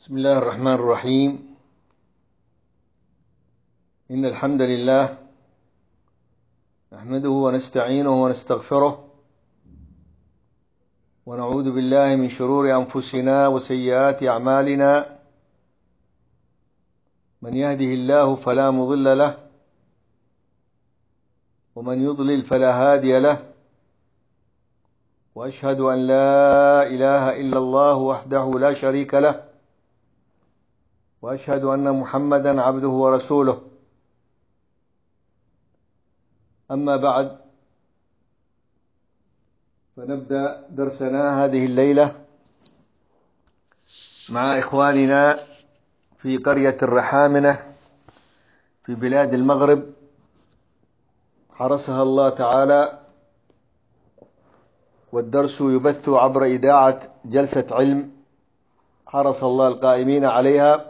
بسم الله الرحمن الرحيم. إن الحمد لله نحمده ونستعينه ونستغفره ونعوذ بالله من شرور أنفسنا وسيئات أعمالنا. من يهده الله فلا مضل له ومن يضلل فلا هادي له، وأشهد أن لا إله إلا الله وحده لا شريك له، وأشهد أن محمدا عبده ورسوله. أما بعد، فنبدأ درسنا هذه الليلة مع إخواننا في قرية الرحامنة في بلاد المغرب، حرسها الله تعالى، والدرس يبث عبر إذاعة جلسة علم حرس الله القائمين عليها.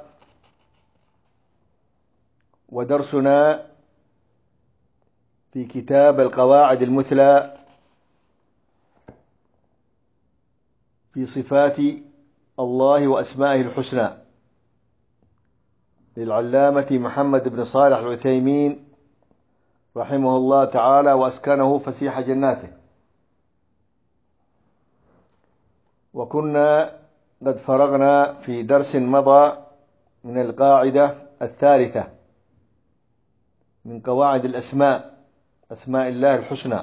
ودرسنا في كتاب القواعد المثلى في صفات الله وأسمائه الحسنى للعلامة محمد بن صالح العثيمين رحمه الله تعالى وأسكنه فسيح جناته. وكنا قد فرغنا في درس مضى من القاعدة الثالثة من قواعد الأسماء، أسماء الله الحسنى،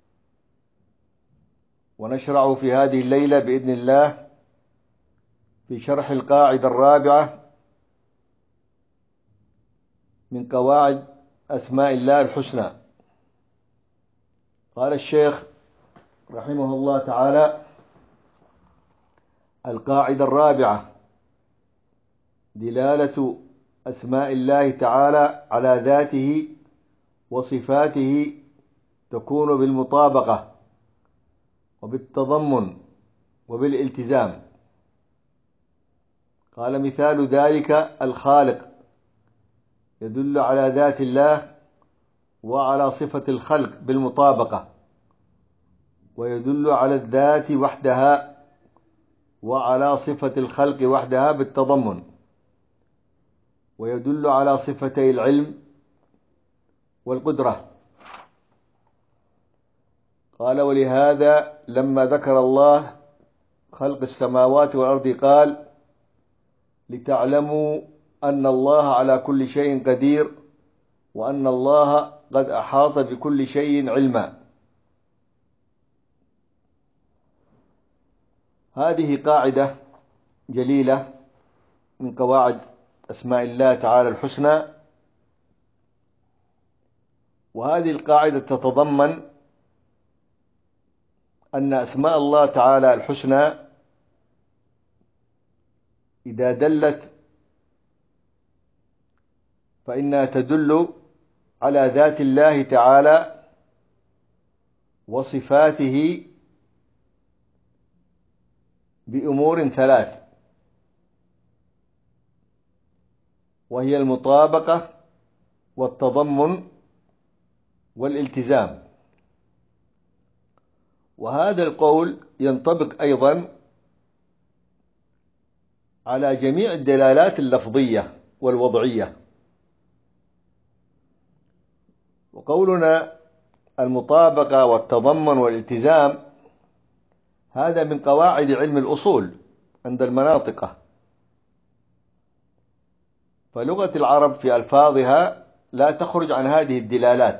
ونشرع في هذه الليلة بإذن الله في شرح القاعدة الرابعة من قواعد أسماء الله الحسنى. قال الشيخ رحمه الله تعالى: القاعدة الرابعة: دلالة أسماء الله تعالى على ذاته وصفاته تكون بالمطابقة وبالتضمن وبالالتزام. قال: مثال ذلك الخالق يدل على ذات الله وعلى صفة الخلق بالمطابقة، ويدل على الذات وحدها وعلى صفة الخلق وحدها بالتضمن، ويدل على صفتي العلم والقدرة. قال: ولهذا لما ذكر الله خلق السماوات والأرض قال: لتعلموا أن الله على كل شيء قدير وأن الله قد أحاط بكل شيء علما. هذه قاعدة جليلة من قواعد أسماء الله تعالى الحسنى، وهذه القاعدة تتضمن أن أسماء الله تعالى الحسنى إذا دلت فإنها تدل على ذات الله تعالى وصفاته بأمور ثلاث، وهي المطابقة والتضمن والالتزام. وهذا القول ينطبق أيضا على جميع الدلالات اللفظية والوضعية. وقولنا المطابقة والتضمن والالتزام هذا من قواعد علم الأصول عند المناطق، فلغة العرب في ألفاظها لا تخرج عن هذه الدلالات.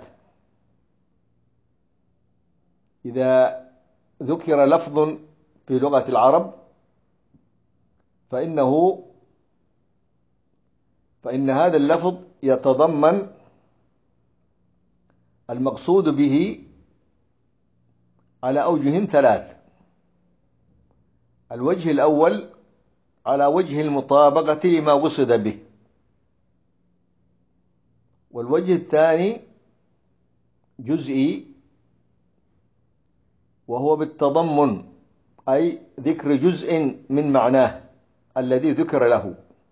إذا ذكر لفظ في لغة العرب فإن هذا اللفظ يتضمن المقصود به على أوجه ثلاث. الوجه الأول على وجه المطابقة لما قصد به، والوجه الثاني جزئي وهو بالتضمن، أي ذكر جزء من معناه الذي ذكر له،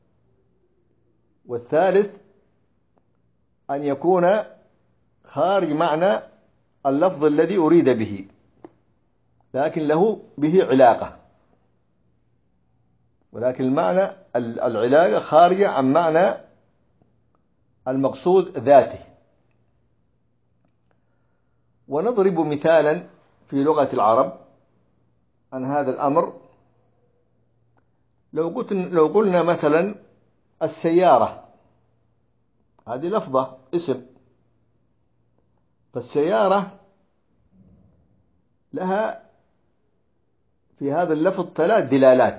والثالث أن يكون خارج معنى اللفظ الذي أريد به لكن له به علاقة. ولكن المعنى العلاقة خارجة عن معنى المقصود ذاته. ونضرب مثالا في لغة العرب عن هذا الأمر. لو قلنا مثلا السيارة، هذه لفظة اسم، فالسيارة لها في هذا اللفظ 3 دلالات.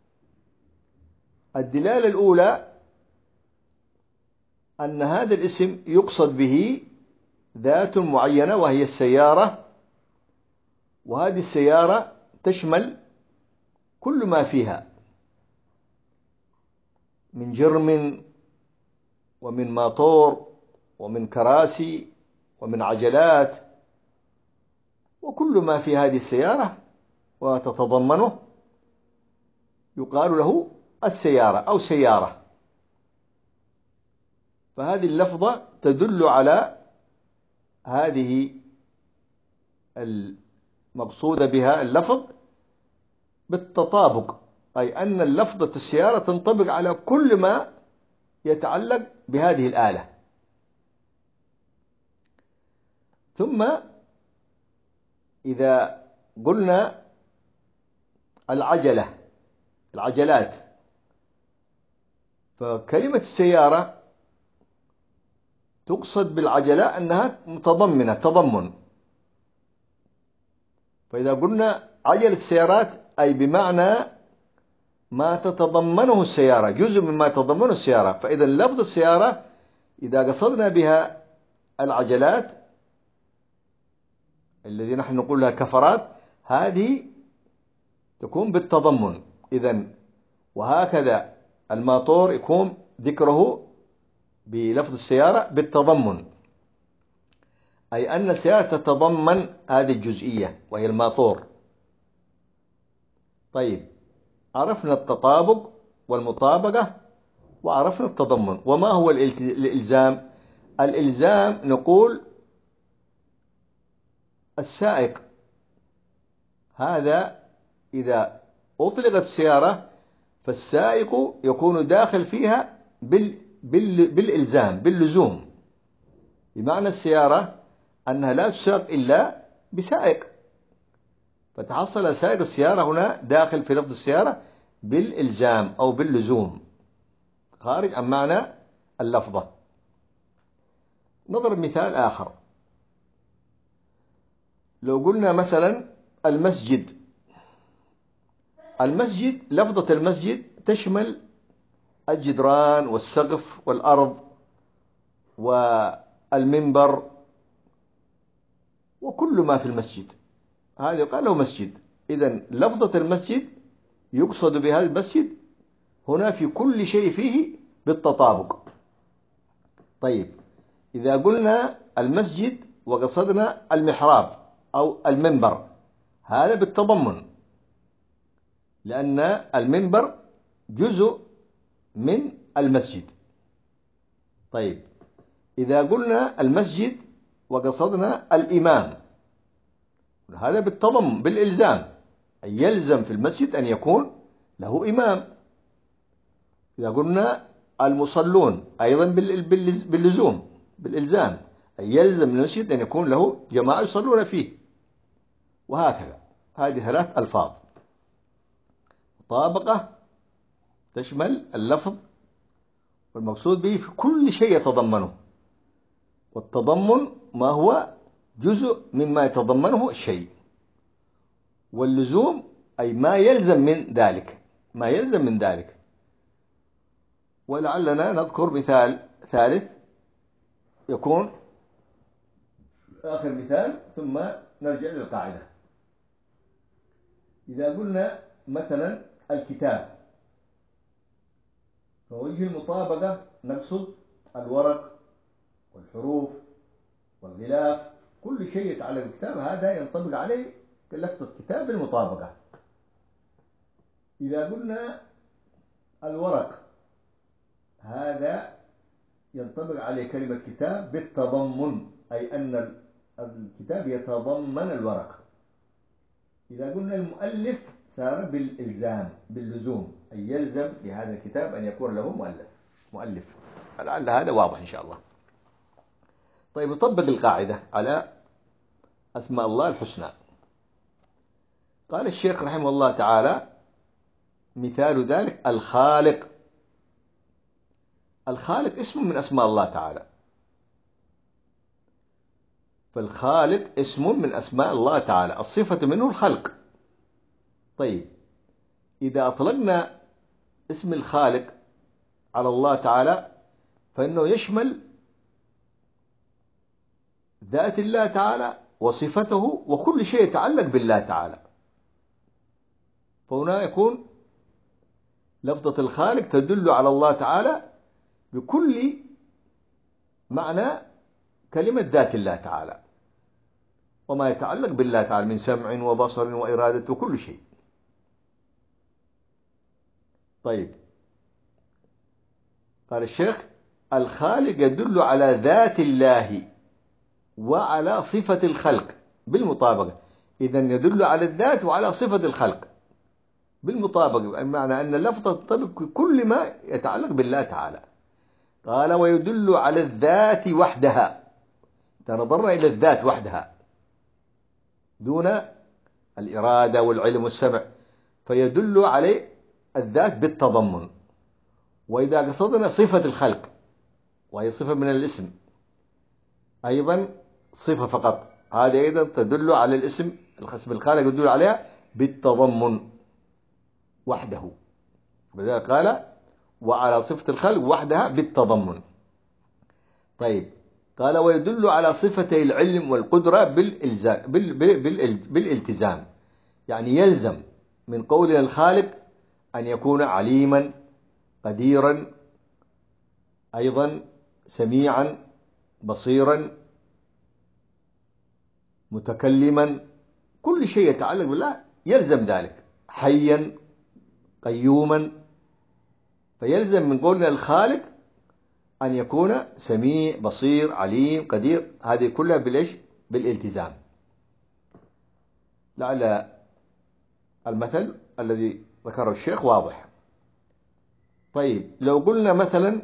الدلالة الأولى أن هذا الاسم يقصد به ذات معينة وهي السيارة، وهذه السيارة تشمل كل ما فيها من جرم ومن موتور ومن كراسي ومن عجلات، وكل ما في هذه السيارة وتتضمنه يقال له السيارة أو سيارة. فهذه اللفظة تدل على هذه المقصود بها اللفظ بالتطابق، أي أن اللفظة السيارة تنطبق على كل ما يتعلق بهذه الآلة. ثم إذا قلنا العجلات، فكلمة السيارة تقصد بالعجلة أنها متضمنة تضمن. فإذا قلنا عجلة السيارات أي بمعنى ما تتضمنه السيارة، جزء مما تتضمنه السيارة. فإذا لفظ السيارة إذا قصدنا بها العجلات الذي نحن نقول لها كفرات، هذه تكون بالتضمن. إذن وهكذا الماطور يكون ذكره بلفظ السيارة بالتضمن، أي أن السيارة تتضمن هذه الجزئية وهي الماطور. طيب، عرفنا التطابق والمطابقة وعرفنا التضمن. وما هو الإلزام؟ الإلزام نقول السائق، هذا إذا أطلقت السيارة فالسائق يكون داخل فيها بالإلزام باللزوم. بمعنى السيارة أنها لا تساق إلا بسائق، فتحصل سائق السيارة هنا داخل في لفظ السيارة بالإلزام أو باللزوم، خارج عن معنى اللفظة. نضرب مثال آخر. لو قلنا مثلا المسجد، لفظة المسجد تشمل الجدران والسقف والأرض والمنبر وكل ما في المسجد، هذا يقال له مسجد. إذن لفظة المسجد يقصد بهذا المسجد هنا في كل شيء فيه بالتطابق. طيب، إذا قلنا المسجد وقصدنا المحراب أو المنبر، هذا بالتضمن، لأن المنبر جزء من المسجد. طيب، إذا قلنا المسجد وقصدنا الإمام، هذا بالتضمن بالإلزام، أي يلزم في المسجد أن يكون له إمام. إذا قلنا المصلون أيضا باللزوم بالإلزام، أي يلزم المسجد أن يكون له جماعة يصلون فيه. وهكذا، هذه 3 ألفاظ. مطابقة تشمل اللفظ والمقصود به في كل شيء يتضمنه، والتضمن ما هو جزء مما يتضمنه الشيء، واللزوم أي ما يلزم من ذلك. ولعلنا نذكر مثال ثالث يكون آخر مثال ثم نرجع للقاعدة. إذا قلنا مثلا الكتاب، فوجه المطابقة نقصد الورق والحروف والغلاف، كل شيء يتعلق بالكتاب هذا ينطبق عليه كلفظة الكتاب بالمطابقة. إذا قلنا الورق، هذا ينطبق عليه كلمة كتاب بالتضمن، أي أن الكتاب يتضمن الورق. إذا قلنا المؤلف صار بالإلزام باللزوم، أن يلزم بهذا الكتاب أن يكون له مؤلف. لعل هذا واضح إن شاء الله. طيب، نطبق القاعدة على أسماء الله الحسنى. قال الشيخ رحمه الله تعالى: مثال ذلك الخالق. الخالق اسم من أسماء الله تعالى، فالخالق اسم من أسماء الله تعالى، الصفة منه الخلق. طيب، إذا أطلقنا اسم الخالق على الله تعالى فإنه يشمل ذات الله تعالى وصفته وكل شيء يتعلق بالله تعالى. فهنا يكون لفظة الخالق تدل على الله تعالى بكل معنى كلمة ذات الله تعالى وما يتعلق بالله تعالى من سمع وبصر وإرادة وكل شيء. طيب، قال الشيخ: الخالق يدل على ذات الله وعلى صفة الخلق بالمطابقة. إذن يدل على الذات وعلى صفة الخلق بالمطابقة، بمعنى أن اللفظة تطابق كل ما يتعلق بالله تعالى. قال: ويدل على الذات وحدها. نظرنا إلى الذات وحدها دون الإرادة والعلم والسمع، فيدل عليه الذات بالتضمن. وإذا قصدنا صفة الخلق وهي صفة من الاسم أيضا صفة فقط، هذه أيضا تدل على الاسم الخالق يدل عليها بالتضمن وحده. لذلك قال: وعلى صفة الخلق وحدها بالتضمن. طيب، قال: ويدل على صفتي العلم والقدرة بالالتزام. يعني يلزم من قولنا الخالق أن يكون عليما قديرا، أيضا سميعا بصيرا متكلما، كل شيء يتعلق بالله يلزم ذلك، حيا قيوما. فيلزم من قولنا الخالق أن يكون سميع بصير عليم قدير، هذه كلها بالإيش؟ بالالتزام. لعل المثل الذي ذكره الشيخ واضح. طيب، لو قلنا مثلا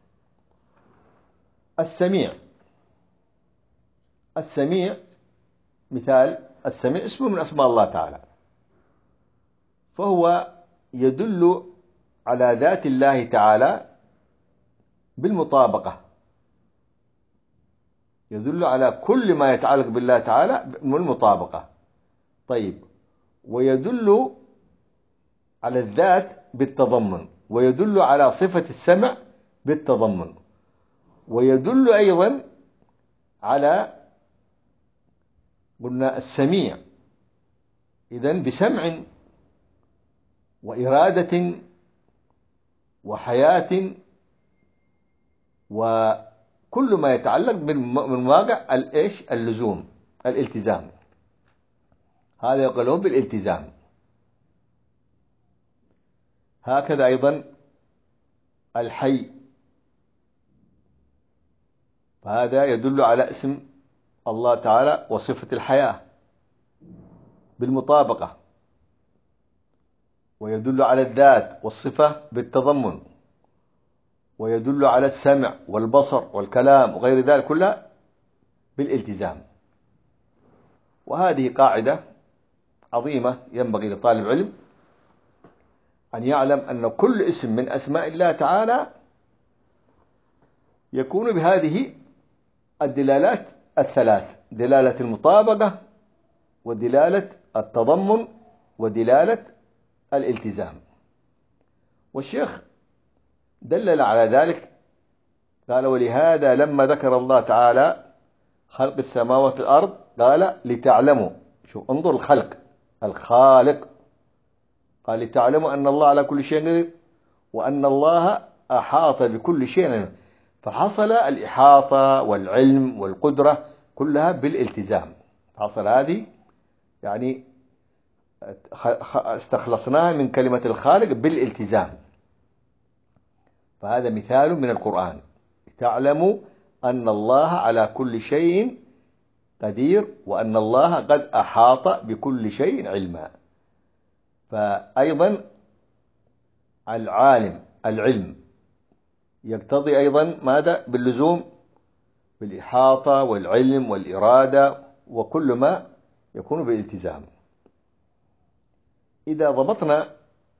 السميع مثال، السميع اسم من أسماء الله تعالى، فهو يدل على ذات الله تعالى بالمطابقة، يدل على كل ما يتعلق بالله تعالى بالمطابقة. طيب، ويدل على الذات بالتضمن، ويدل على صفة السمع بالتضمن، ويدل أيضا على قلنا السميع إذن بسمع وإرادة وحياة وكل ما يتعلق من واقع الإيش؟ اللزوم، الالتزام. هذا يقولون بالالتزام. هكذا أيضا الحي، فهذا يدل على اسم الله تعالى وصفة الحياة بالمطابقة، ويدل على الذات والصفة بالتضمن، ويدل على السمع والبصر والكلام وغير ذلك كلها بالالتزام. وهذه قاعدة عظيمة ينبغي لطالب العلم أن يعلم أن كل اسم من أسماء الله تعالى يكون بهذه الدلالات الثلاث: دلالة المطابقة، ودلالة التضمن، ودلالة الالتزام. والشيخ دلل على ذلك، قال: ولهذا لما ذكر الله تعالى خلق السماوات والأرض قال: لتعلموا. شوف، انظر الخالق قال: لتعلموا أن الله على كل شيء قدير وأن الله أحاط بكل شيء. فحصل الإحاطة والعلم والقدرة كلها بالالتزام. حصل هذه يعني استخلصناها من كلمة الخالق بالالتزام. فهذا مثال من القرآن: تعلموا أن الله على كل شيء قدير وأن الله قد أحاط بكل شيء علما. فأيضا العالم العلم يقتضي أيضا ماذا؟ باللزوم بالإحاطة والعلم والإرادة وكل ما يكون بالالتزام. إذا ضبطنا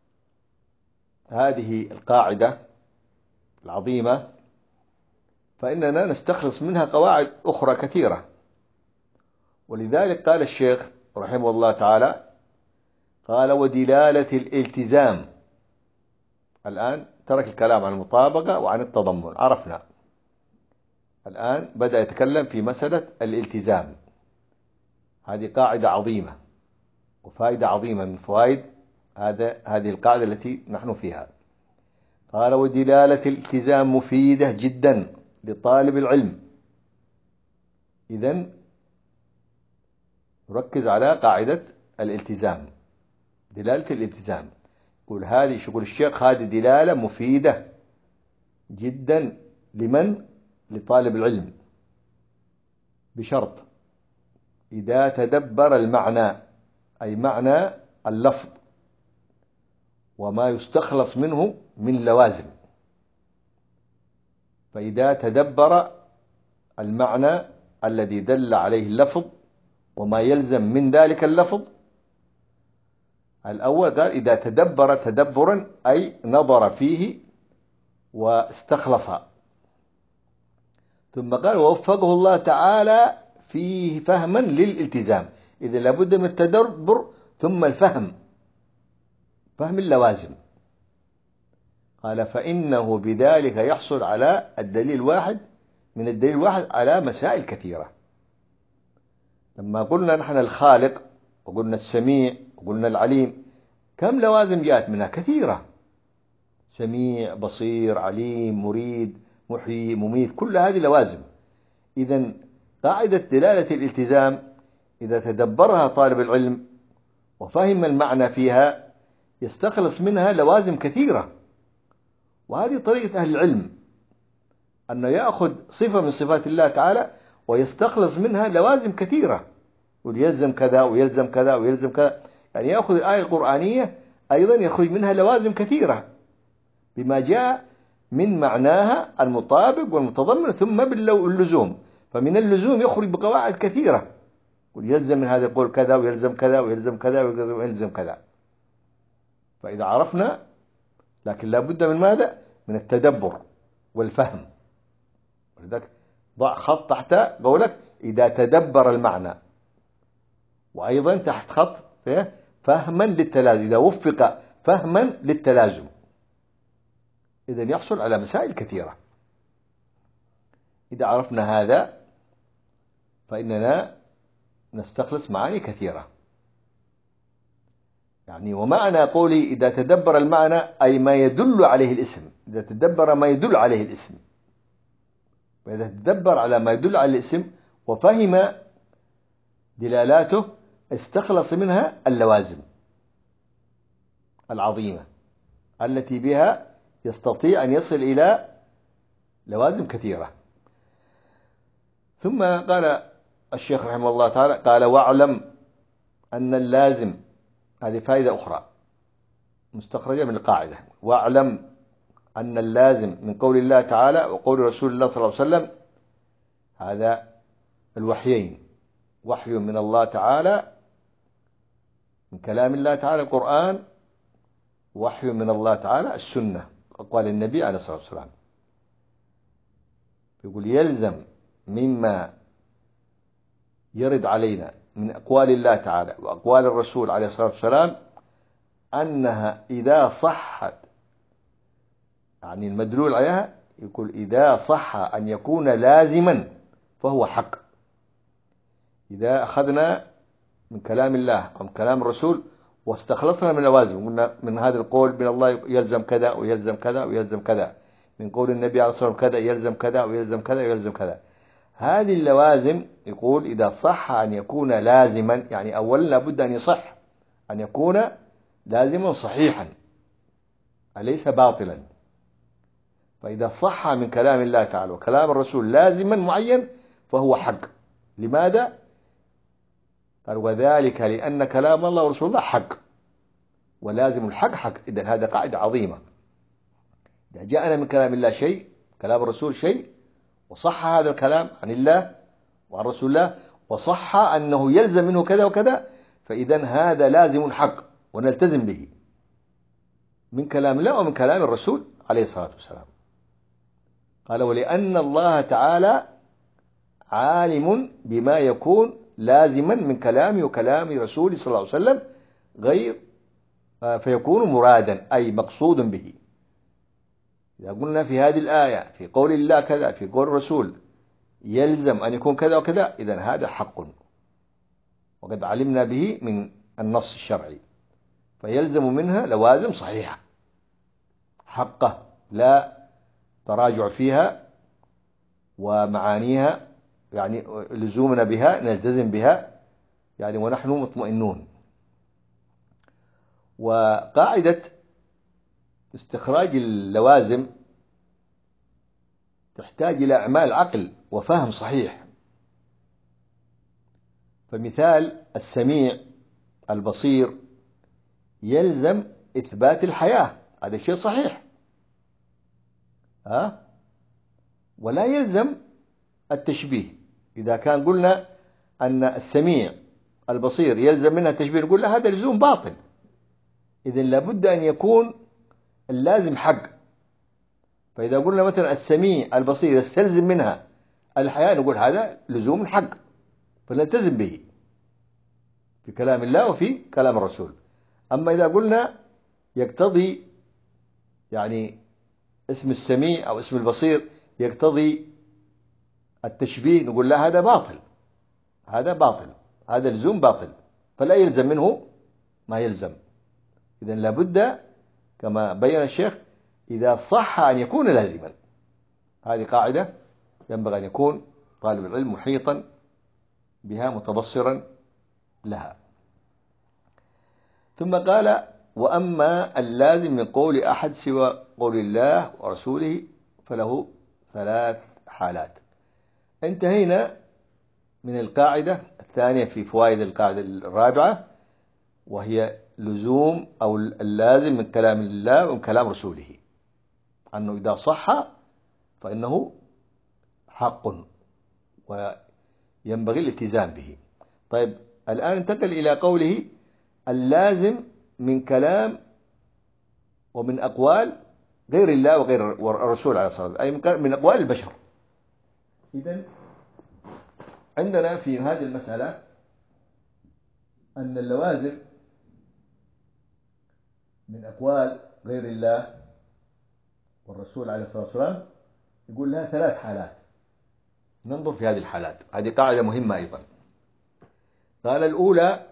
هذه القاعدة العظيمة فإننا نستخلص منها قواعد أخرى كثيرة. ولذلك قال الشيخ رحمه الله تعالى قال ودلالة الالتزام. الآن ترك الكلام عن المطابقة وعن التضمن، عرفنا. الآن بدأ يتكلم في مسألة الالتزام. هذه قاعدة عظيمة وفائدة عظيمة من فوائد هذه القاعدة التي نحن فيها. قال ودلالة الالتزام مفيدة جدا لطالب العلم. إذن نركز على قاعدة الالتزام، دلالة الالتزام. يقول هذه شغل الشيخ، هذه دلالة مفيدة جدا لمن؟ لطالب العلم، بشرط إذا تدبر المعنى، أي معنى اللفظ وما يستخلص منه من لوازم. فإذا تدبر المعنى الذي دل عليه اللفظ وما يلزم من ذلك اللفظ. الأول قال إذا تدبر تدبرا أي نظر فيه واستخلص. ثم قال ووفقه الله تعالى فيه فهما للالتزام. إذا لابد من التدبر ثم الفهم، فهم اللوازم. قال فإنه بذلك يحصل على الدليل الواحد، من الدليل الواحد على مسائل كثيرة. لما قلنا نحن الخالق وقلنا السميع وقلنا العليم، كم لوازم جاءت منها؟ كثيرة. سميع، بصير، عليم، مريد، محيي، مميت، كل هذه لوازم. إذن قاعدة دلالة الالتزام إذا تدبرها طالب العلم وفهم المعنى فيها يستخلص منها لوازم كثيرة. وهذه طريقة أهل العلم، أنه يأخذ صفة من صفات الله تعالى ويستخلص منها لوازم كثيرة، ويلزم كذا ويلزم كذا ويلزم كذا. يعني يأخذ الآية القرآنية أيضا يخرج منها لوازم كثيرة بما جاء من معناها المطابق والمتضمن، ثم باللزوم. فمن اللزوم يخرج بقواعد كثيرة، ويلزم من هذا يقول كذا ويلزم كذا ويلزم كذا ويلزم كذا. فإذا عرفنا، لكن لا بد من ماذا؟ من التدبر والفهم. ولذلك ضع خط تحت قولك إذا تدبر المعنى، وأيضا تحت خط فهما للتلازم، إذا وفق فهما للتلازم إذن يحصل على مسائل كثيرة. إذا عرفنا هذا فإننا نستخلص معاني كثيرة. يعني ومعنى قولي إذا تدبر المعنى أي ما يدل عليه الاسم، إذا تدبر ما يدل عليه الاسم. وإذا تدبر على ما يدل على الاسم وفهم دلالاته استخلص منها اللوازم العظيمة التي بها يستطيع أن يصل إلى لوازم كثيرة. ثم قال الشيخ رحمه الله تعالى قال واعلم أن اللازم، هذه فائدة أخرى مستخرجة من القاعدة، واعلم أن اللازم من قول الله تعالى وقول رسول الله صلى الله عليه وسلم، هذا الوحيين، وحي من الله تعالى من كلام الله تعالى القرآن، وحي من الله تعالى السنة أقوال النبي عليه الصلاة والسلام. يقول يلزم مما يرد علينا من أقوال الله تعالى وأقوال الرسول عليه الصلاة والسلام أنها إذا صحت، يعني المدلول عليها، يقول إذا صح أن يكون لازما فهو حق. إذا أخذنا من كلام الله أو من كلام الرسول واستخلصنا من اللوازم، قلنا من هذا القول من الله يلزم كذا ويلزم كذا ويلزم كذا، من قول النبي عليه الصلاة والسلام كذا يلزم كذا ويلزم كذا ويلزم كذا. هذه اللوازم يقول إذا صح أن يكون لازما، يعني أولا لابد أن يصح أن يكون لازما صحيحا أليس باطلا. فإذا صح من كلام الله تعالى وكلام الرسول لازما معين فهو حق. لماذا؟ قال وذلك لأن كلام الله ورسول الله حق، ولازم الحق حق. إذن هذا قاعدة عظيمة. إذا جاءنا من كلام الله شيء، كلام الرسول شيء، وصح هذا الكلام عن الله وعن رسول الله، وصح أنه يلزم منه كذا وكذا، فإذا هذا لازم حق ونلتزم به من كلام الله ومن كلام الرسول عليه الصلاة والسلام. قال: ولأن الله تعالى عالم بما يكون لازما من كلامه وكلام رسوله صلى الله عليه وسلم غير فيكون مرادا أي مقصود به. إذا قلنا في هذه الآية في قول الله كذا، في قول الرسول يلزم أن يكون كذا وكذا، إذن هذا حق وقد علمنا به من النص الشرعي، فيلزم منها لوازم صحيحة حقه لا تراجع فيها، ومعانيها يعني لزومنا بها نلتزم بها يعني ونحن مطمئنون. وقاعدة استخراج اللوازم تحتاج إلى أعمال عقل وفهم صحيح. فمثال السميع البصير يلزم إثبات الحياة، هذا شيء صحيح، ولا يلزم التشبيه. إذا كان قلنا أن السميع البصير يلزم منها التشبيه، نقول له هذا لزوم باطل. إذن لابد أن يكون اللازم حق. فإذا قلنا مثلا السميع البصير يستلزم منها الحياة، نقول هذا لزوم حق فنلتزم به في كلام الله وفي كلام الرسول. أما إذا قلنا يقتضي يعني اسم السميع أو اسم البصير يقتضي التشبيه، نقول لا، هذا باطل، هذا باطل، هذا لزوم باطل، فلا يلزم منه ما يلزم. إذن لابد كما بين الشيخ إذا صح أن يكون لازما. هذه قاعدة ينبغي أن يكون طالب العلم محيطا بها متبصرا لها. ثم قال: وأما اللازم من قول أحد سوى قول الله ورسوله فله 3 حالات. انتهينا من القاعدة الثانية في فوائد القاعدة الرابعة، وهي لزوم أو اللازم من كلام الله ومن كلام رسوله، أنه إذا صح فإنه حق وينبغي الالتزام به. طيب، الآن انتقل إلى قوله اللازم من كلام ومن أقوال غير الله وغير الرسول عليه الصلاة والسلام، أي من أقوال البشر. إذن عندنا في هذه المسألة أن اللوازم من أقوال غير الله والرسول عليه الصلاة والسلام يقول لها 3 حالات. ننظر في هذه الحالات، هذه قاعدة مهمة أيضا. قال: الأولى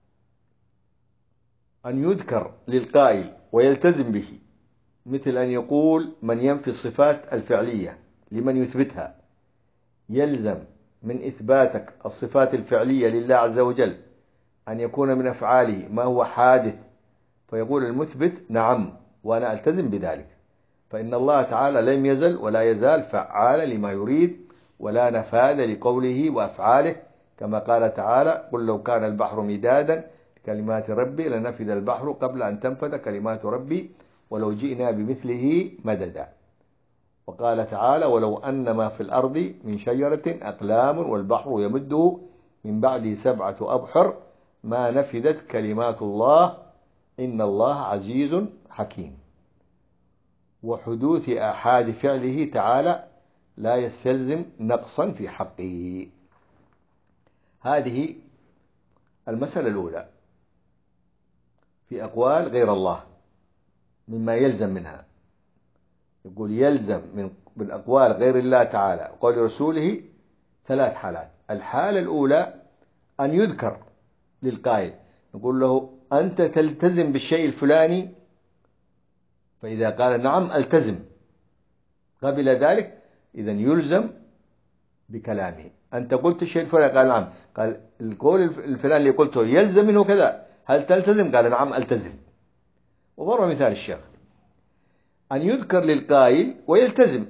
أن يذكر للقائل ويلتزم به، مثل أن يقول من ينفي الصفات الفعلية لمن يثبتها، يلزم من إثباتك الصفات الفعلية لله عز وجل أن يكون من أفعاله ما هو حادث، فيقول المثبت نعم وأنا ألتزم بذلك، فإن الله تعالى لم يزل ولا يزال فعالا لما يريد ولا نفاذ لقوله وأفعاله، كما قال تعالى: قل لو كان البحر مدادا كلمات ربي لنفذ البحر قبل أن تنفذ كلمات ربي ولو جئنا بمثله مددا. وقال تعالى: ولو أن ما في الأرض من شجرة أقلام والبحر يمده من بعده 7 أبحر ما نفذت كلمات الله إن الله عزيز حكيم. وحدوث آحاد فعله تعالى لا يستلزم نقصا في حقه. هذه المسألة الأولى في أقوال غير الله مما يلزم منها. يقول يلزم من أقوال غير الله تعالى وقول رسوله 3 حالات. الحالة الأولى أن يذكر للقائل، نقول له أنت تلتزم بالشيء الفلاني، فإذا قال نعم ألتزم قبل ذلك، إذن يلزم بكلامه. أنت قلت الشيء الفلاني، قال نعم، قال القول الفلاني اللي قلته يلزم منه كذا، هل تلتزم؟ قال نعم ألتزم. وضرب مثال الشيخ أن يذكر للقائل ويلتزم،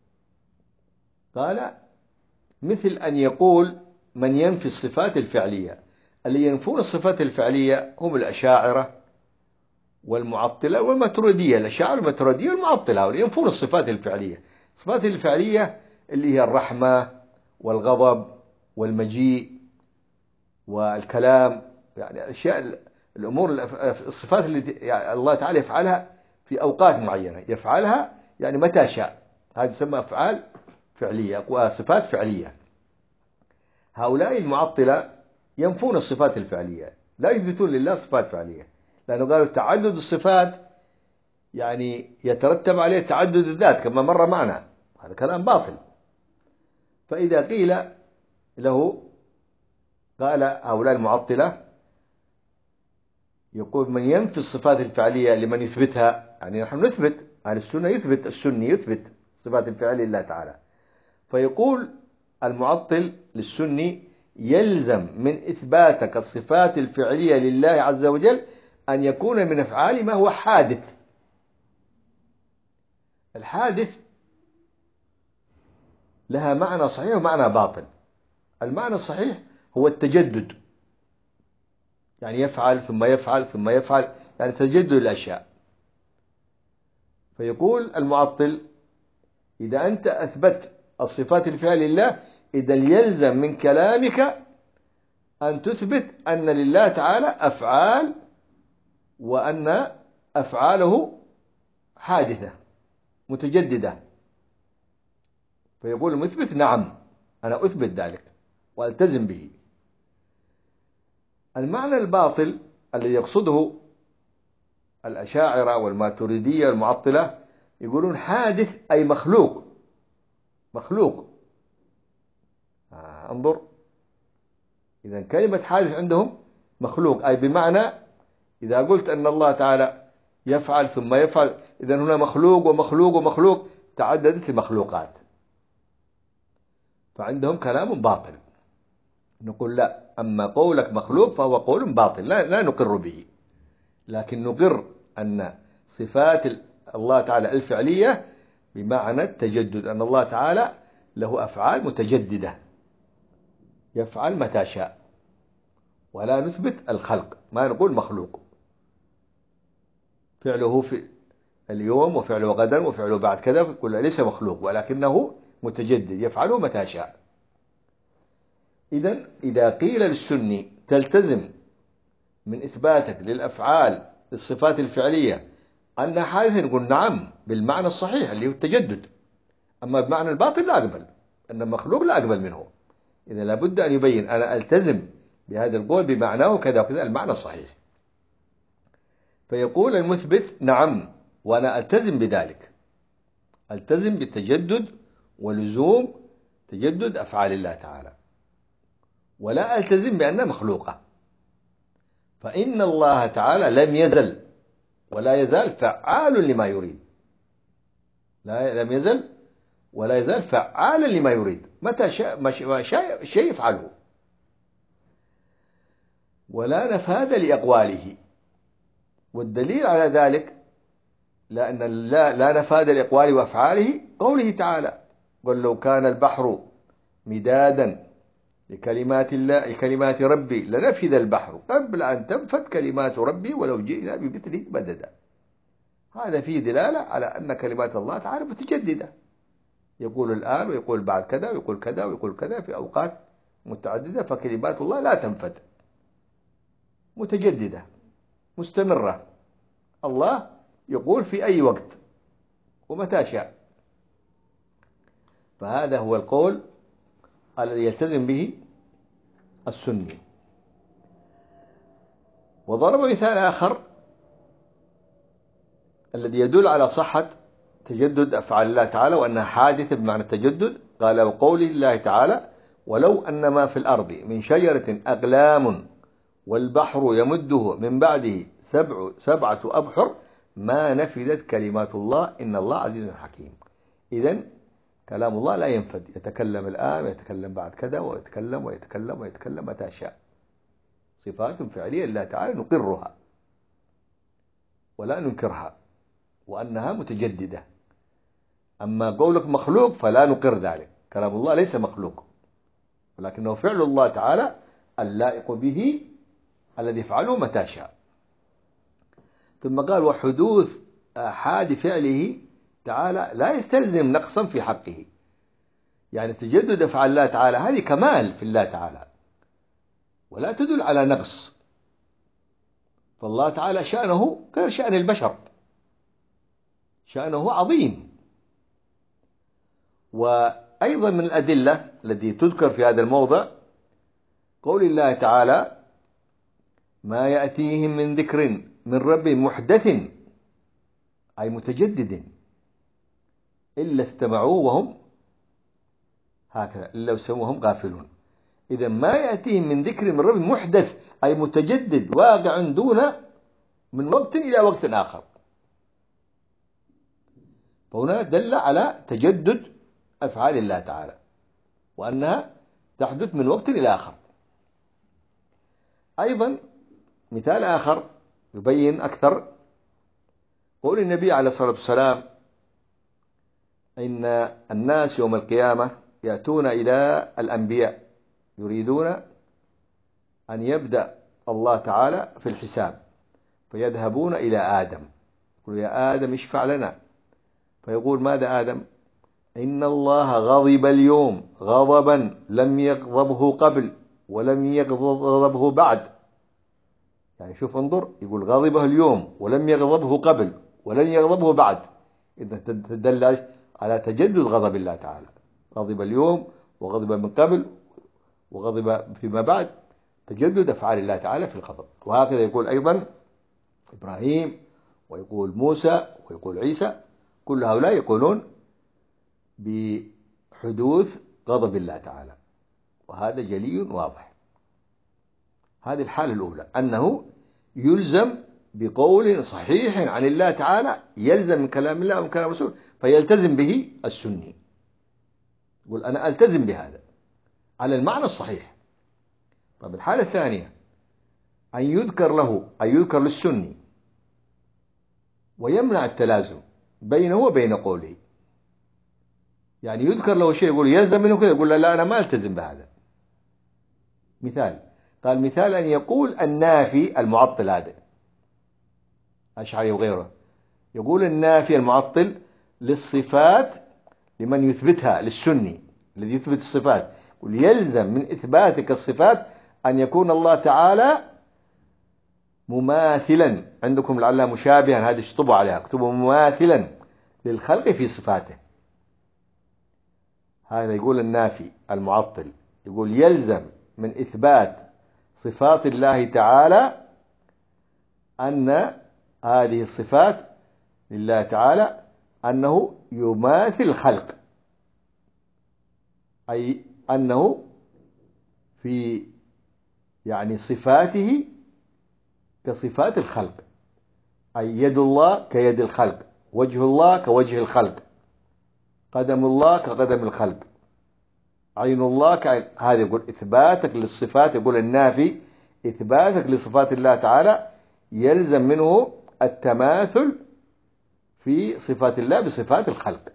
قال مثل أن يقول من ينفي الصفات الفعلية. اللي ينفون الصفات الفعلية هم الأشاعرة والمعطلة والماتريدية. الأشاعرة الماتريدية والمعطلة ينفون الصفات الفعلية. الصفات الفعلية اللي هي الرحمة والغضب والمجيء والكلام، يعني الأشياء الأمور الصفات اللي يعني الله تعالى يفعلها في أوقات معينة، يفعلها يعني متى شاء، هذه تسمى أفعال فعلية وصفات فعلية. هؤلاء المعطلة ينفون الصفات الفعلية، لا يثبتون لله صفات فعلية، لأنه قالوا تعدد الصفات يعني يترتب عليه تعدد الذات كما مر معنا، هذا كلام باطل. فإذا قيل له، قال هؤلاء المعطلة يقول من ينفي الصفات الفعلية لمن يثبتها، يعني نحن نثبت، أهل السنة يثبت، السني يثبت الصفات الفعلية لله تعالى. فيقول المعطل للسني يلزم من إثباتك الصفات الفعلية لله عز وجل أن يكون من أفعال ما هو حادث. الحادث لها معنى صحيح ومعنى باطل. المعنى الصحيح هو التجدد، يعني يفعل ثم يفعل ثم يفعل، يعني تجدد الأشياء. فيقول المعطل إذا أنت أثبت الصفات الفعل لله، إذا يلزم من كلامك أن تثبت أن لله تعالى أفعال، وأن أفعاله حادثة متجددة. فيقول المثبت نعم أنا أثبت ذلك وألتزم به. المعنى الباطل الذي يقصده الأشاعرة والماتريدية والمعطلة يقولون حادث أي مخلوق. مخلوق. انظر، إذا كلمة حادث عندهم مخلوق، أي بمعنى إذا قلت أن الله تعالى يفعل ثم يفعل، إذا هنا مخلوق ومخلوق ومخلوق، تعددت المخلوقات. فعندهم كلام باطل. نقول لا، أما قولك مخلوق فهو قول باطل لا نقر به، لكن نقر أن صفات الله تعالى الفعلية بمعنى التجدد، أن الله تعالى له أفعال متجددة يفعل متى شاء، ولا نثبت الخلق، ما نقول مخلوق فعله في اليوم وفعله غدا وفعله بعد كذا، كله ليس مخلوق ولكنه متجدد يفعله متى شاء. إذا قيل للسني تلتزم من إثباتك للأفعال الصفات الفعلية أنها حادثة، نقول نعم بالمعنى الصحيح اللي هو التجدد، أما بمعنى الباطل لا أقبل، أن المخلوق لا أقبل منه. إذا لابد أن يبين أنا ألتزم بهذا القول بمعناه كذا وكذا المعنى الصحيح. فيقول المثبت نعم وأنا ألتزم بذلك، ألتزم بالتجدد ولزوم تجدد أفعال الله تعالى، ولا ألتزم بأنها مخلوقة. فإن الله تعالى لم يزل ولا يزال فعال لما يريد، لم يزل ولا يزال فعالا لما يريد، متى شيء يفعله، ولا نفاذ لأقواله. والدليل على ذلك لأن لا نفاذ لأقواله وأفعاله قوله تعالى قل لو كان البحر مدادا لكلمات ربي لنفذ البحر قبل أن تنفذ كلمات ربي ولو جئنا بمثله مددا. هذا فيه دلالة على أن كلمات الله تعالى متجددة، يقول الآن ويقول بعد كذا ويقول كذا ويقول كذا في أوقات متعددة، فكلمات الله لا تنفذ، متجددة مستمرة. الله يقول في أي وقت ومتى شاء. فهذا هو القول الذي يلتزم به السني. وضرب مثال آخر الذي يدل على صحة تجدد أفعال الله تعالى وأنها حادثة بمعنى التجدد، قال وقوله الله تعالى ولو أن ما في الأرض من شجرة أقلام والبحر يمده من بعده سبعة أبحر ما نفذت كلمات الله إن الله عزيز حكيم. إذن كلام الله لا ينفذ، يتكلم الآن ويتكلم بعد كذا ويتكلم ويتكلم ويتكلم متى شاء. صفات فعلية لله تعالى نقرها ولا ننكرها وأنها متجددة. أما قولك مخلوق فلا نقر ذلك، كلام الله ليس مخلوق ولكنه فعل الله تعالى اللائق به الذي يفعله متى شاء. ثم قال وحدوث آحاد فعله تعالى لا يستلزم نقصا في حقه. يعني تجدد أفعال الله تعالى هذه كمال في الله تعالى ولا تدل على نقص. فالله تعالى شأنه غير شأن البشر، شأنه عظيم. وأيضا من الأدلة التي تذكر في هذا الموضع قول الله تعالى ما يأتيهم من ذكر من رب محدث أي متجدد إلا استمعوه وهم هكذا إلا وهم غافلون. إذا ما يأتيهم من ذكر من رب محدث أي متجدد واقع دون من وقت إلى وقت آخر. فهنا دل على تجدد أفعال الله تعالى وأنها تحدث من وقت إلى آخر. أيضا مثال آخر يبين أكثر قول النبي عليه الصلاة والسلام إن الناس يوم القيامة يأتون إلى الأنبياء يريدون أن يبدأ الله تعالى في الحساب فيذهبون إلى آدم يقول يا آدم اشفع لنا. فيقول ماذا آدم؟ إن الله غضب اليوم غضبا لم يغضبه قبل ولم يغضبه بعد. يعني شوف انظر، يقول غضبه اليوم ولم يغضبه قبل ولن يغضبه بعد. إذا تدل على تجدد غضب الله تعالى، غضب اليوم وغضب من قبل وغضب فيما بعد، تجدد أفعال الله تعالى في الغضب. وهكذا يقول أيضا إبراهيم ويقول موسى ويقول عيسى، كل هؤلاء يقولون بحدوث غضب الله تعالى، وهذا جلي واضح. هذه الحالة الأولى أنه يلزم بقول صحيح عن الله تعالى، يلزم من كلام الله ومن كلام رسوله فيلتزم به السني، يقول أنا ألتزم بهذا على المعنى الصحيح. طيب الحالة الثانية أن يذكر له، أن يذكر للسني ويمنع التلازم بينه وبين قوله. يعني يذكر له شيء يقول يلزم منه كذا، يقول لا أنا ما ألتزم بهذا. مثال، قال مثال أن يقول النافي المعطل هذا أشعري وغيره، يقول النافي المعطل للصفات لمن يثبتها للسني الذي يثبت الصفات، يقول يلزم من إثباتك الصفات أن يكون الله تعالى مماثلا، عندكم لعلها مشابها، هذه اشطبوا عليها اكتبوا مماثلا للخلق في صفاته. هذا يقول النافي المعطل، يقول يلزم من إثبات صفات الله تعالى أن هذه الصفات لله تعالى أنه يماثل الخلق، أي أنه في يعني صفاته كصفات الخلق، أي يد الله كيد الخلق، وجه الله كوجه الخلق، قدم الله كقدم الخلق، عين الله هذا يقول إثباتك للصفات. يقول النافي إثباتك لصفات الله تعالى يلزم منه التماثل في صفات الله بصفات الخلق.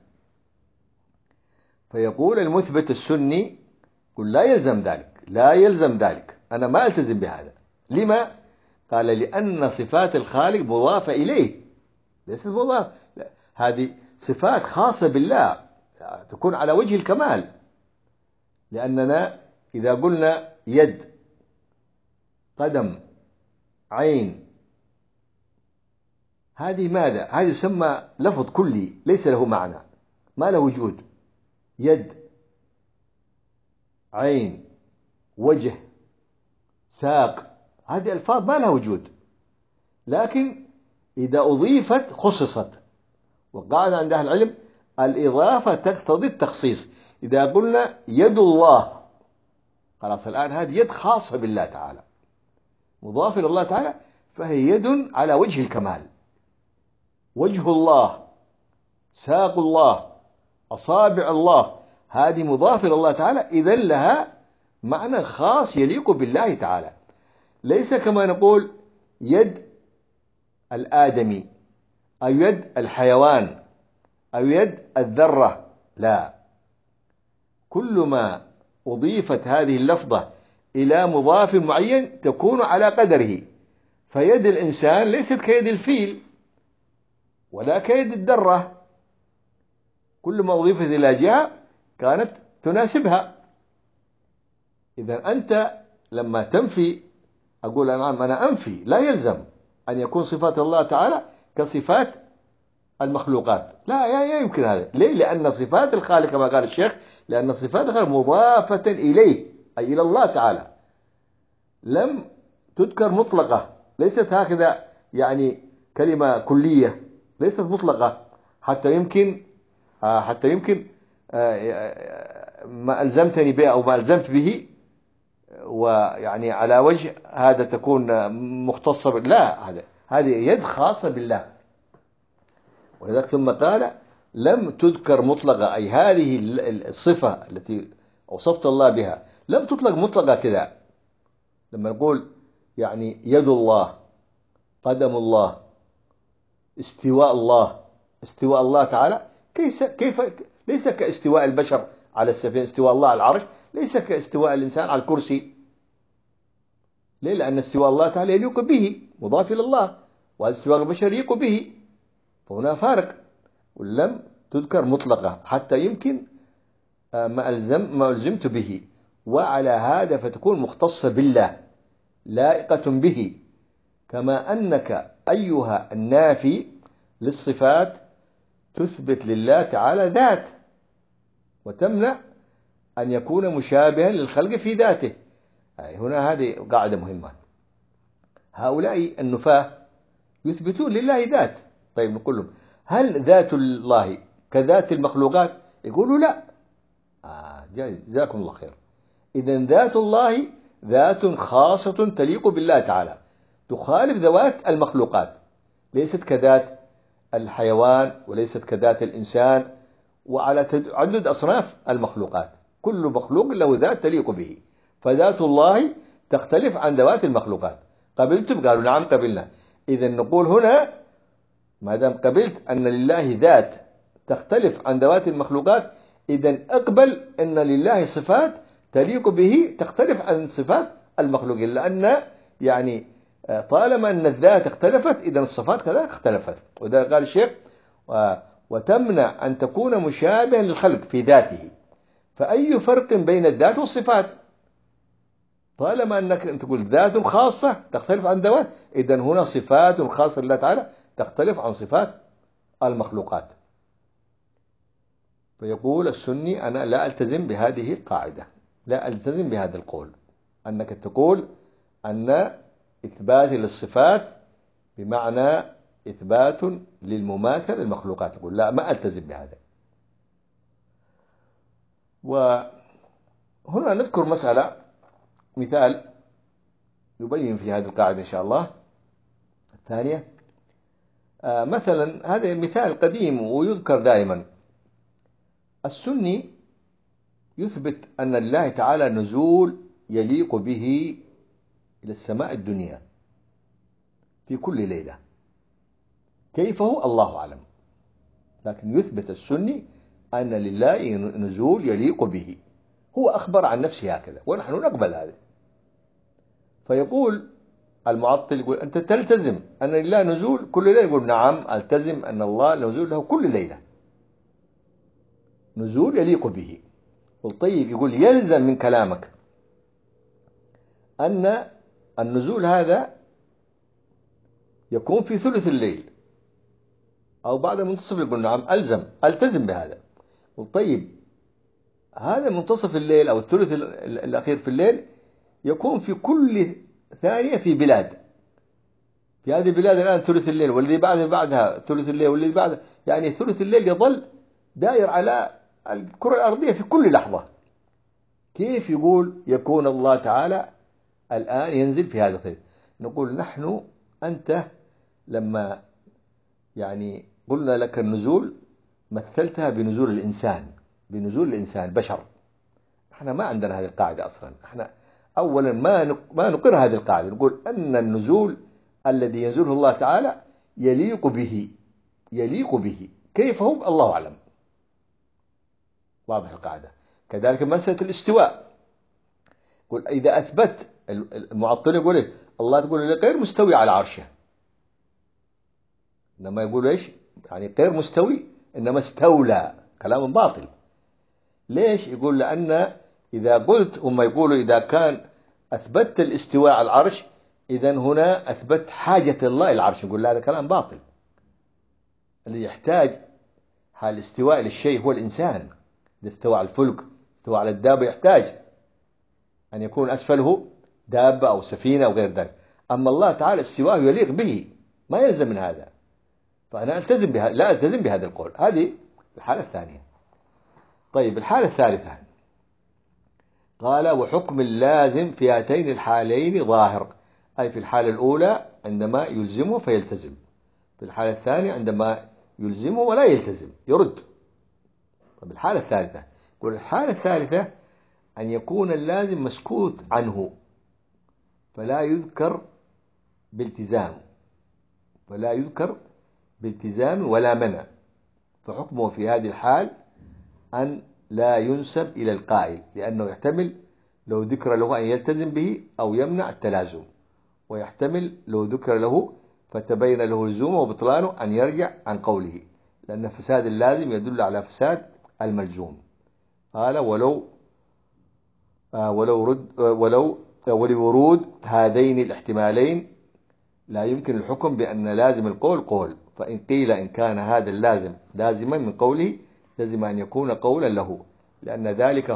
فيقول المثبت السني يقول لا يلزم ذلك، لا يلزم ذلك، أنا ما ألتزم بهذا. لما؟ قال لأن صفات الخالق مضافة إليه، ليست مضافة، هذه صفات خاصة بالله تكون على وجه الكمال. لأننا إذا قلنا يد، قدم، عين، هذه ماذا؟ هذه يسمى لفظ كلي ليس له معنى، ما له وجود. يد، عين، وجه، ساق، هذه ألفاظ ما لها وجود، لكن إذا أضيفت خصصت. وقاعدة عند أهل العلم الإضافة تقتضي التخصيص. إذا قلنا يد الله، خلاص الآن هذه يد خاصة بالله تعالى مضافة إلى الله تعالى، فهي يد على وجه الكمال. وجه الله، ساق الله، أصابع الله، هذه مضافة إلى الله تعالى، إذن لها معنى خاص يليق بالله تعالى، ليس كما نقول يد الآدمي أو يد الحيوان أو يد الذرة. لا، كل ما أضيفت هذه اللفظة إلى مضاف معين تكون على قدره، فيد الإنسان ليست كيد الفيل ولا كيد الدرة، كل ما أضيفت إلى جهة كانت تناسبها. إذا أنت لما تنفي، أقول نعم أنا أنفي، لا يلزم أن يكون صفات الله تعالى كصفات المخلوقات، لا يمكن هذا. ليه؟ لأن صفات الخالق كما قال الشيخ، لأن صفات الخالق مضافة إليه أي إلى الله تعالى، لم تذكر مطلقة، ليست هكذا يعني كلمة كلية، ليست مطلقة حتى يمكن ما ألزمتني به أو ما ألزمت به، ويعني على وجه هذا تكون مختصة لا، هذه يد خاصة بالله. ولذلك ثم قال لم تذكر مطلقة، أي هذه الصفة التي وصفت الله بها لم تطلق مطلقة كذا. لما نقول يعني يد الله، قدم الله، استواء الله تعالى، كيف ليس كاستواء البشر على السفينة، استواء الله على العرش ليس كاستواء الإنسان على الكرسي. ليه؟ لأن استواء الله تعالى يليق به، مضاف إلى الله، وهذا استواء البشر يليق به، فهنا فارق. ولم تذكر مطلقة حتى يمكن ما ألزمت به، وعلى هذا فتكون مختصة بالله لائقة به، كما أنك أيها النافي للصفات تثبت لله تعالى ذات، وتمنع أن يكون مشابها للخلق في ذاته. هنا هذه قاعدة مهمة. هؤلاء النفاة يثبتون لله ذات، طيب نقول لهم هل ذات الله كذات المخلوقات؟ يقولوا لا. جزاكم الله خير. إذن ذات الله ذات خاصة تليق بالله تعالى، تخالف ذوات المخلوقات، ليست كذات الحيوان وليست كذات الإنسان، وعلى تعدد أصناف المخلوقات، كل مخلوق له ذات تليق به، فذات الله تختلف عن ذوات المخلوقات. قبلتم؟ قالوا نعم قبلنا. إذن نقول هنا ما دام قبلت أن لله ذات تختلف عن ذوات المخلوقات، إذن اقبل أن لله صفات تليق به تختلف عن صفات المخلوقين، لأن يعني طالما أن الذات اختلفت إذن الصفات كذلك اختلفت. وذلك قال الشيخ وتمنع أن تكون مشابها للخلق في ذاته، فأي فرق بين الذات والصفات؟ طالما أنك تقول ذات خاصة تختلف عن ذوات، إذن هنا صفات خاصة لله تعالى تختلف عن صفات المخلوقات. فيقول السني أنا لا ألتزم بهذه القاعدة، لا ألتزم بهذا القول، أنك تقول أن إثبات للصفات بمعنى إثبات للمماثل المخلوقات، تقول لا ما ألتزم بهذا. وهنا نذكر مثال يبين في هذه القاعدة إن شاء الله الثانية. مثلا هذا مثال قديم ويذكر دائما. السني يثبت أن لله تعالى نزول يليق به إلى السماء الدنيا في كل ليلة، كيف هو الله أعلم، لكن يثبت السني أن لله نزول يليق به، هو أخبر عن نفسه هكذا ونحن نقبل هذا. فيقول المعطل يقول أنت تلتزم أن لله نزول كل ليلة، يقول نعم ألتزم أن الله نزول له كل ليلة، نزول يليق به. والطيب يقول يلزم من كلامك أن النزول هذا يكون في ثلث الليل أو بعد منتصف، يقول نعم ألتزم بهذا. والطيب هذا منتصف الليل أو الثلث الأخير في الليل يكون في كل ثانية في بلاد، في هذه البلاد الآن ثلث الليل، والذي بعدها ثلث الليل، والذي بعدها، يعني ثلث الليل يظل دائر على الكرة الأرضية في كل لحظة. كيف يقول يكون الله تعالى الآن ينزل في هذا الثلث؟ نقول أنت لما يعني قلنا لك النزول مثلتها بنزول الإنسان بشر. احنا ما عندنا هذه القاعدة أصلا، احنا أولا ما نقر هذه القاعدة، نقول أن النزول الذي ينزله الله تعالى يليق به، كيف هو الله أعلم. واضح القاعدة. كذلك مسألة الاستواء، يقول إذا أثبت المعطل يقول الله تقول غير مستوي على عرشه، إنما يقول إيش؟ يعني غير مستوي إنما استولى، كلام باطل. ليش؟ يقول لأن إذا قلت، هم يقولوا إذا كان أثبتت الاستواء على العرش إذا هنا أثبت حاجة الله إلى العرش. يقول لا، هذا كلام باطل. اللي يحتاج حال الاستواء للشيء هو الإنسان. إذا استوى على الفلك، استوى على الدابة، يحتاج أن يكون أسفله دابة أو سفينة أو غير ذلك. أما الله تعالى استواءه يليق به، ما يلزم من هذا. فأنا ألتزم بها، لا ألتزم بهذا القول. هذه الحالة الثانية. طيب الحالة الثالثة قال: وحكم اللازم في هاتين الحالين ظاهر، أي في الحالة الأولى عندما يلزمه فيلتزم، في الحالة الثانية عندما يلزمه ولا يلتزم يرد. طيب الحالة الثالثة، يقول الحالة الثالثة أن يكون اللازم مسكوت عنه فلا يذكر بالتزام، ولا منع، فحكمه في هذه الحال أن لا ينسب إلى القائل، لأنه يحتمل لو ذكر له أن يلتزم به أو يمنع التلازم، ويحتمل لو ذكر له فتبين له لزومه وبطلانه أن يرجع عن قوله، لأن فساد اللازم يدل على فساد الملزوم. قال: ولورود هذين الاحتمالين لا يمكن الحكم بأن لازم القول قول، فإن قيل إن كان هذا اللازم لازما من قوله لازم أن يكون قولا له، لأن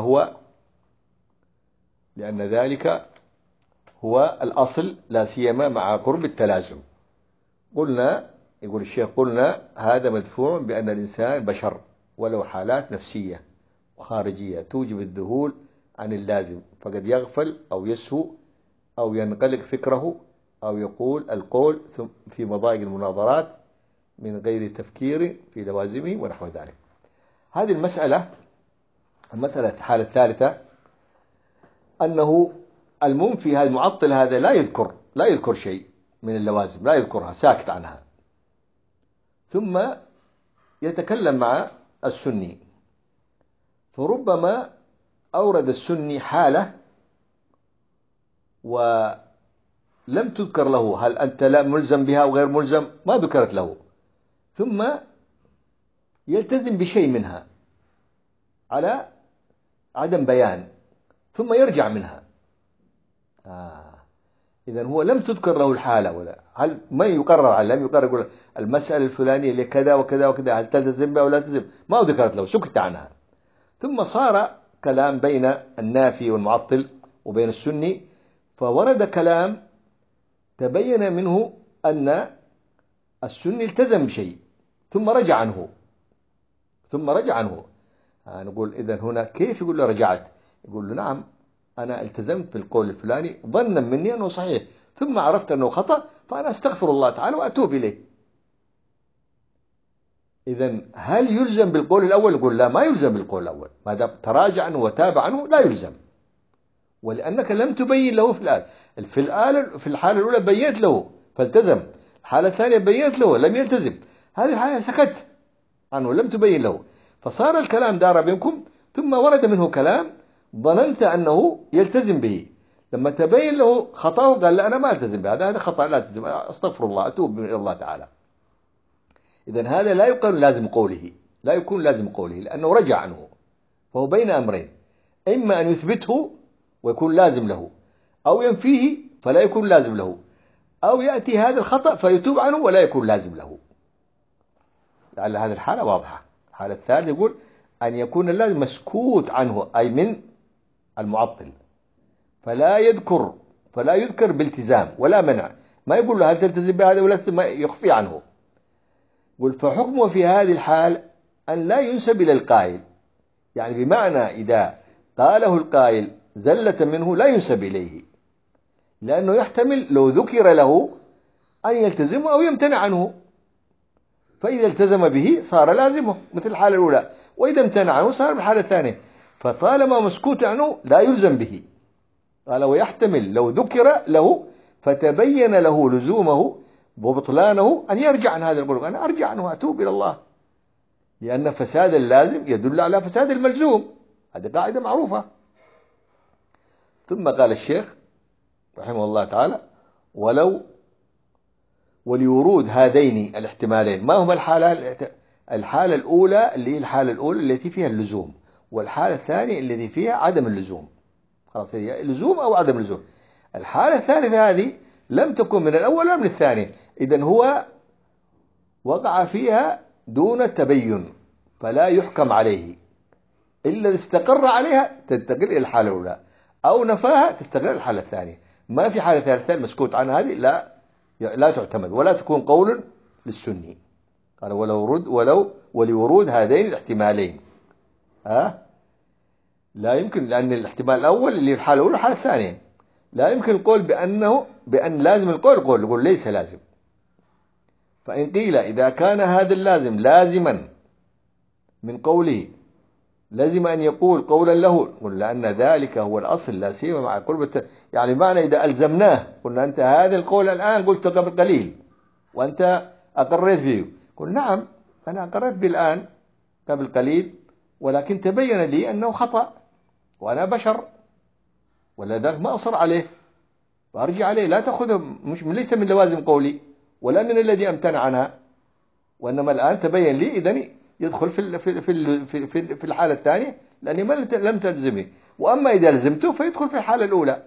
ذلك هو الأصل، لا سيما مع قرب التلازم. قلنا، يقول الشيخ، قلنا هذا مدفوع بأن الإنسان بشر ولو حالات نفسية وخارجية توجب الذهول عن اللازم، فقد يغفل أو يسهو أو ينقلق فكره أو يقول القول في مضايق المناظرات من غير تفكير في لوازمه ونحو ذلك. هذه المسألة الحالة الثالثة أنه المنفي هذا المعطل هذا لا يذكر شيء من اللوازم، لا يذكرها، ساكت عنها، ثم يتكلم مع السني، فربما أورد السني حالة ولم تذكر له، هل أنت لا ملزم بها أو غير ملزم، ما ذكرت له، ثم يلتزم بشيء منها على عدم بيان، ثم يرجع منها. إذن هو لم تذكر له الحالة، ولا هل ما يقرر، لم يقرر يقول المسألة الفلانية لكذا وكذا وكذا هل تلتزم بها ولا تلتزم، ما ذكرت له، سكت عنها. ثم صار كلام بين النافي والمعطل وبين السني، فورد كلام تبين منه أن السني التزم بشيء ثم رجع عنه. نقول إذن هنا كيف يقول له رجعت؟ يقول له نعم، أنا التزمت بالقول الفلاني ظنا مني أنه صحيح، ثم عرفت أنه خطأ، فأنا أستغفر الله تعالى وأتوب إليه. إذن هل يلزم بالقول الأول؟ يقول لا، ما يلزم بالقول الأول، ما دام تراجع عنه وتاب عنه لا يلزم، ولأنك لم تبين له في الحالة الأولى بينت له فالتزم، الحالة الثانية بينت له لم يلتزم، هذه الحالة سكت عنه لم تبين له، فصار الكلام دار بينكم، ثم ورد منه كلام ظننت أنه يلتزم به، لما تبين له خطأه قال لا، أنا ما ألتزم بهذا، هذا خطأ، لا ألتزم، أستغفر الله، أتوب إلى الله تعالى. إذن هذا لا يكون لازم قوله، لأنه رجع عنه، فهو بين أمرين، إما أن يثبته ويكون لازم له، أو ينفيه فلا يكون لازم له، أو يأتي هذا الخطأ فيتوب عنه ولا يكون لازم له. لعل هذه الحالة واضحة. الحالة الثالثة يقول أن يكون اللازم مسكوت عنه، أي من المعطل، فلا يذكر بالتزام ولا منع، ما يقول له هل تلتزم بهذا ولا ما يخفي عنه. يقول فحكمه في هذه الحال أن لا ينسب إلى القائل، يعني بمعنى إذا قاله القائل زلة منه لا ينسب إليه، لأنه يحتمل لو ذكر له أن يلتزم أو يمتنع عنه، فإذا التزم به صار لازمه مثل الحالة الأولى، وإذا امتنع عنه صار بالحالة الثانية، فطالما مسكوت عنه لا يلزم به. قال ويحتمل لو ذكر له فتبين له لزومه وبطلانه أن يرجع عن هذا القول، أنا أرجع عنه وأتوب إلى الله، لأن فساد اللازم يدل على فساد الملزوم، هذه قاعدة معروفة. ثم قال الشيخ رحمه الله تعالى: ولو ولورود هذين الاحتمالين. ما هما الحالة الأولى اللي هي الحالة الأولى التي فيها اللزوم، والحالة الثانية التي فيها عدم اللزوم. خلاص، هي لزوم أو عدم لزوم. الحالة الثالثة هذه لم تكن من الأول ولا من الثاني، إذن هو وقع فيها دون تبين، فلا يحكم عليه إلا استقر عليها تنتقل إلى الحالة الأولى، أو نفاها تستقر الحالة الثانية. ما في حالة ثالثة مسكوت عنها، هذه لا تعتمد ولا تكون قول للسني. قال ولو ولورود هذين الاحتمالين. لا يمكن، لأن الاحتمال الأول اللي الحالة الأولى والحالة الثانية لا يمكن القول بأن لازم القول يقول ليس لازم. فإن قيل إذا كان هذا اللازم لازما من قوله لازم أن يقول قولا له، قل لأن ذلك هو الأصل، لا سيما مع قرب يعني معنى إذا ألزمناه قلنا أنت هذا القول الآن قلت قبل قليل وأنت أقريت به، قل نعم أنا أقريت به الآن قبل قليل، ولكن تبين لي أنه خطأ وأنا بشر، ولذلك ما أصر عليه وأرجع عليه. لا تأخذه ليس من لوازم قولي ولا من الذي أمتنع عنها، وإنما الآن تبين لي، إذن يدخل في الحالة الثانية لأني لم تلزمني. وأما إذا لزمته فيدخل في الحالة الأولى.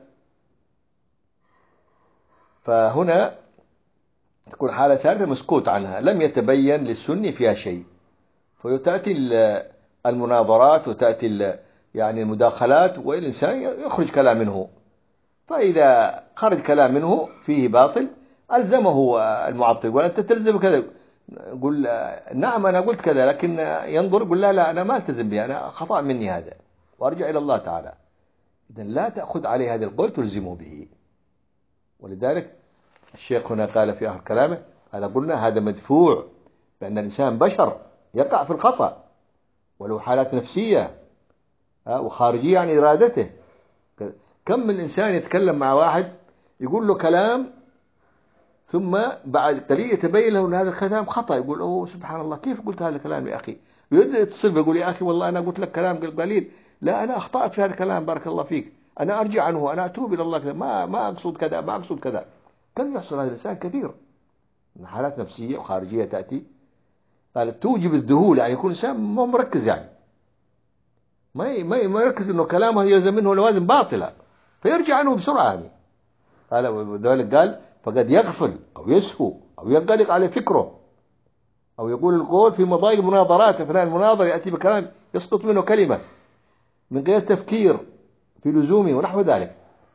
فهنا تكون الحالة الثالثة مسكوت عنها، لم يتبين للسني فيها شيء، فتأتي المناظرات وتأتي يعني المداخلات، والإنسان يخرج كلام منه. فإذا خرج كلام منه فيه باطل ألزمه المعطل، وأنت تلزم كذا، قل نعم أنا قلت كذا، لكن ينظر يقول لا أنا ما التزم به، أنا خطأ مني هذا، وأرجع إلى الله تعالى. إذن لا تأخذ عليه هذا القول تلزمه به. ولذلك الشيخ هنا قال في آخر كلامه هذا قلنا هذا مدفوع، بأن الإنسان بشر يقع في الخطأ ولو حالات نفسية وخارجية عن إرادته. كم من إنسان يتكلم مع واحد يقول له كلام ثم بعد قليل يتبين له أن هذا الكلام خطأ، يقول أوه سبحان الله كيف قلت هذا الكلام يا أخي، يتصل يقول يا أخي والله أنا قلت لك كلام قليل، لا أنا أخطأت في هذا الكلام بارك الله فيك، أنا أرجع عنه، أنا أتوب إلى الله كذا، ما أقصد كذا، ما أقصد كذا. كم يحصل هذا الإنسان كثير من حالات نفسية وخارجية تأتي قال توجب الذهول، يعني يكون إنسان ما مركز، يعني ما يركز إنه كلامه يلزم منه لوازم باطلة فيرجع عنه بسرعة. يعني قال وذلك قال فقد يغفل أو يسهو أو ينقلق على فكره، أو يقول القول في مضايق مناظرات، أثناء المناظرة يأتي بكلام يسقط منه كلمة من غير تفكير في لزومه ونحو ذلك.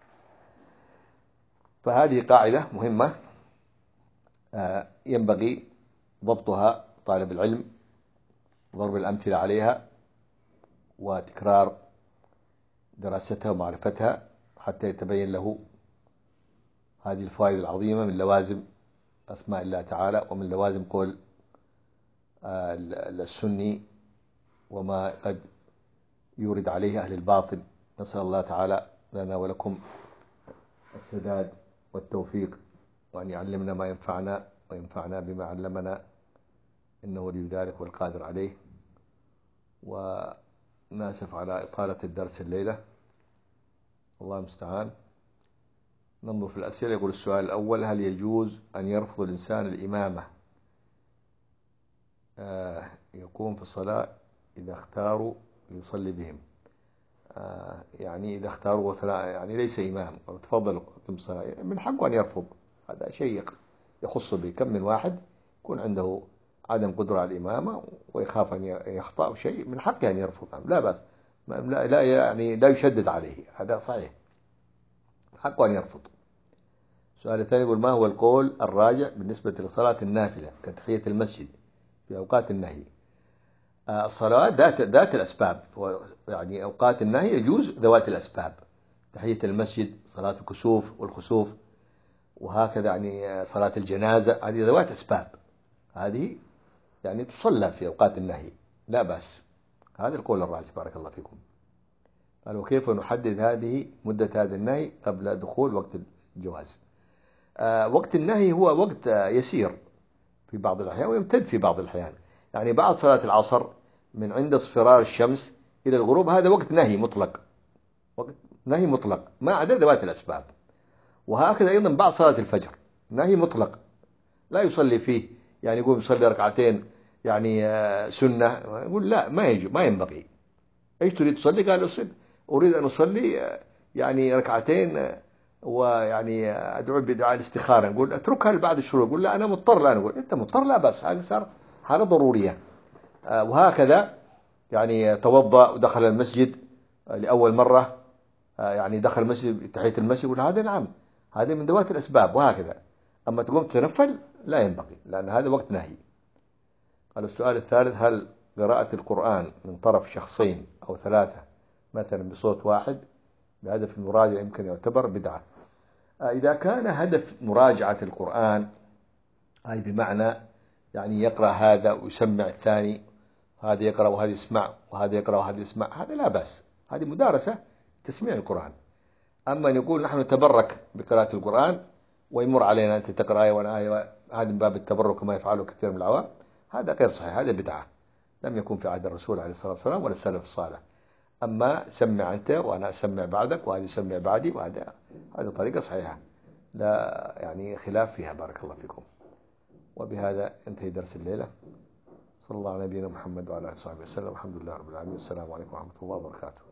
فهذه قاعدة مهمة ينبغي ضبطها طالب العلم، ضرب الأمثلة عليها وتكرار دراستها ومعرفتها حتى يتبين له هذه الفائدة العظيمة من لوازم أسماء الله تعالى ومن لوازم قول السني وما قد يورد عليه أهل الباطل. نسأل الله تعالى لنا ولكم السداد والتوفيق، وأن يعلمنا ما ينفعنا وينفعنا بما علمنا، إنه ولي ذلك والقادر عليه. وناسف على إطالة الدرس الليلة، الله المستعان. ننظر في الأسئلة. يقول السؤال الأول: هل يجوز أن يرفض الإنسان الإمامة يقوم في الصلاة إذا اختاروا يصلي بهم؟ يعني إذا اختاروا يعني ليس إمام تفضل قم الصلاة، من حقه أن يرفض، هذا شيء يخص به. كم من واحد يكون عنده عدم قدرة على الإمامة ويخاف أن يخطأ شيء، من حقه أن يرفض، لا بأس، لا يعني لا يشدد عليه، هذا صحيح، حقه أن يرفض. السؤال الثاني يقول: ما هو القول الراجع بالنسبة لصلاة النافلة كتحية المسجد في أوقات النهي؟ الصلاة ذات الأسباب، يعني أوقات النهي يجوز ذوات الأسباب، تحية المسجد، صلاة الكسوف والخسوف، وهكذا يعني صلاة الجنازة، هذه ذوات أسباب، هذه يعني تصلى في أوقات النهي لا بأس. هذا القول الراجح بارك الله فيكم. قالوا: كيف نحدد مدة هذا النهي قبل دخول وقت الجواز؟ وقت النهي هو وقت يسير في بعض الأحيان ويمتد في بعض الأحيان، يعني بعد صلاة العصر من عند اصفرار الشمس إلى الغروب هذا وقت نهي مطلق، وقت نهي مطلق ما عدا ذوات الأسباب. وهكذا أيضا بعد صلاة الفجر، نهي مطلق لا يصلي فيه، يعني يقوم يصلي ركعتين يعني سنة، يقول لا ما يجب ما ينبغي. ايش تريد تصلي؟ قال اريد ان اصلي يعني ركعتين ويعني ادعو بدعاء الاستخاره. نقول اتركها لبعد الشروق. يقول لا انا مضطر. لا نقول انت مضطر لا بس هذه صار حاله ضروريه. وهكذا يعني توضا ودخل المسجد لاول مره، يعني دخل المسجد تحيه المسجد، يقول هذا نعم هذه من ذوات الاسباب وهكذا. اما تقوم تتنفل لا ينبغي، لان هذا وقت نهي. قال السؤال الثالث: هل قراءة القرآن من طرف شخصين أو ثلاثة مثلا بصوت واحد بهدف المراجعة يمكن يعتبر بدعة؟ إذا كان هدف مراجعة القرآن أي بمعنى يعني يقرأ هذا ويسمع الثاني، هذا يقرأ وهذا يسمع وهذا يقرأ وهذا يسمع، هذا لا بأس، هذه مدارسة تسميع القرآن. أما أن يقول نحن نتبرك بقراءة القرآن ويمر علينا أنت تقرأ آية وأنا آية، هذا من باب التبرك كما يفعله كثير من العوام، هذا غير صحيح، هذا بدعة لم يكن في عهد الرسول عليه الصلاة والسلام ولا السلف الصالح. أما سمع أنت وأنا أسمع بعدك وهذا يسمع بعدي، وهذا هذه طريقة صحيحة لا يعني خلاف فيها. بارك الله فيكم. وبهذا انتهي درس الليلة. صلى الله على نبينا محمد وعلى آله وصحبه وسلم. الحمد لله رب العالمين. السلام عليكم ورحمة الله وبركاته.